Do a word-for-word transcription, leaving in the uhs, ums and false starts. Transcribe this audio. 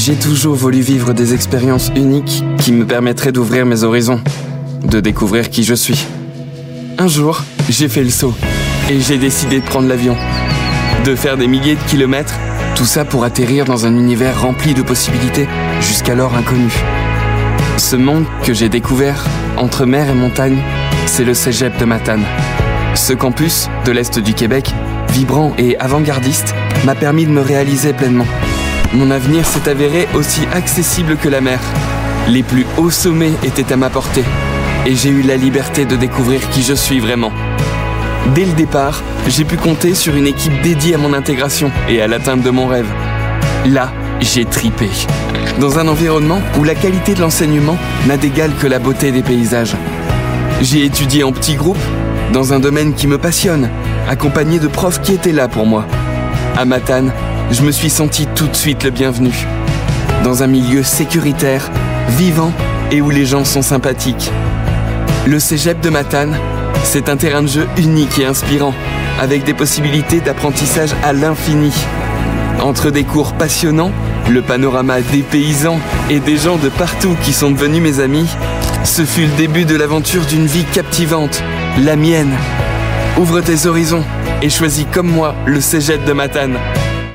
J'ai toujours voulu vivre des expériences uniques qui me permettraient d'ouvrir mes horizons, de découvrir qui je suis. Un jour, j'ai fait le saut et j'ai décidé de prendre l'avion, de faire des milliers de kilomètres, tout ça pour atterrir dans un univers rempli de possibilités jusqu'alors inconnues. Ce monde que j'ai découvert entre mer et montagne, c'est le cégep de Matane. Ce campus de l'Est du Québec, vibrant et avant-gardiste, m'a permis de me réaliser pleinement. Mon avenir s'est avéré aussi accessible que la mer. Les plus hauts sommets étaient à ma portée et j'ai eu la liberté de découvrir qui je suis vraiment. Dès le départ, j'ai pu compter sur une équipe dédiée à mon intégration et à l'atteinte de mon rêve. Là, j'ai tripé. Dans un environnement où la qualité de l'enseignement n'a d'égal que la beauté des paysages. J'ai étudié en petits groupes, dans un domaine qui me passionne, accompagné de profs qui étaient là pour moi. À Matane, je me suis senti tout de suite le bienvenu. Dans un milieu sécuritaire, vivant et où les gens sont sympathiques. Le cégep de Matane, c'est un terrain de jeu unique et inspirant, avec des possibilités d'apprentissage à l'infini. Entre des cours passionnants, le panorama dépaysant et des gens de partout qui sont devenus mes amis, ce fut le début de l'aventure d'une vie captivante, la mienne. Ouvre tes horizons et choisis comme moi le cégep de Matane.